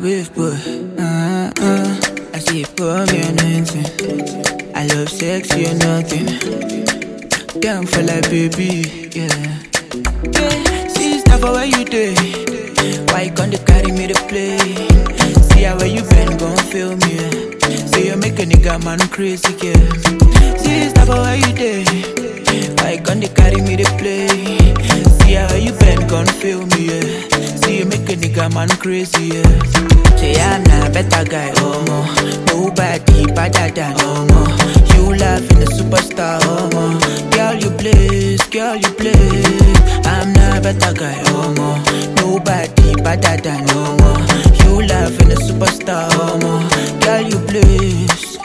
wave boy. I say pour me anointing. I love sexy or nothing. Down for like baby, yeah. Sister, for where you day? Why you can't carry me to play? See how where you been, gon' feel me, yeah. Say you make a nigga man crazy, yeah. Sister, for where you day? Why you can't carry me to play? See how you been, gon' feel me, yeah. See you make a nigga man crazy, yeah. Say I'm not a better guy, oh more. Nobody better than, oh more. You laugh in the superstar, oh more. Girl, you blaze, girl, you blaze. I'm not a better guy, oh more. Nobody better than, oh more. You laugh in the superstar, oh more. Girl, you blaze.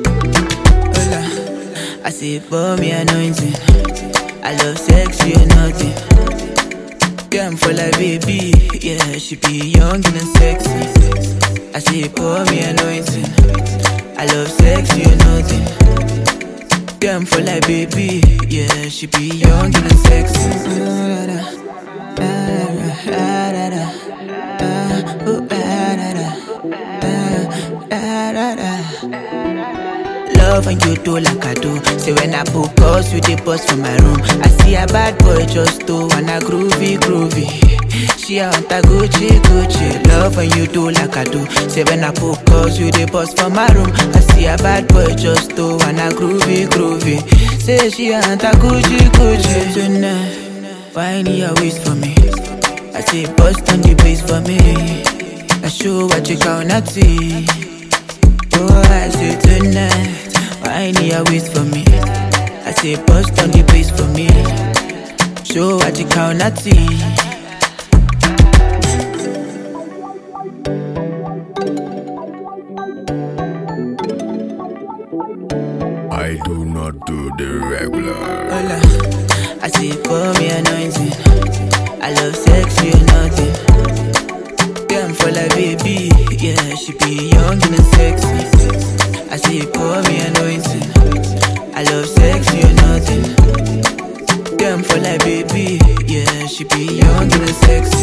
Hola. I say, pour me anointing. I love sexy or nothing. Damn for like baby, yeah, she be young and sexy. I say pour me anointing. I love sexy or nothing. Damn for like baby, yeah, she be young and sexy. Love and you do like I do. Say when I book calls, you the boss for my room. I see a bad boy just do wanna groovy, groovy. She a want a Gucci, Gucci. Love and you do like I do. Say when I book calls, you the boss for my room. I see a bad boy just do wanna groovy, groovy. Say she a want a Gucci, Gucci. Tonight, find your waist for me. I say bust on the bass for me. I show what you gonna see. Oh, I say tonight, find your waist for me. I say bust on the bass for me. Show what you gonna see. I do not do the regular. Hola. I say pour me anointing. I love sexy or nothing. Damn for like baby, yeah, she be young and sexy. I say pour me anointing. I love sexy or nothing. Damn for like baby, yeah, she be young and sexy.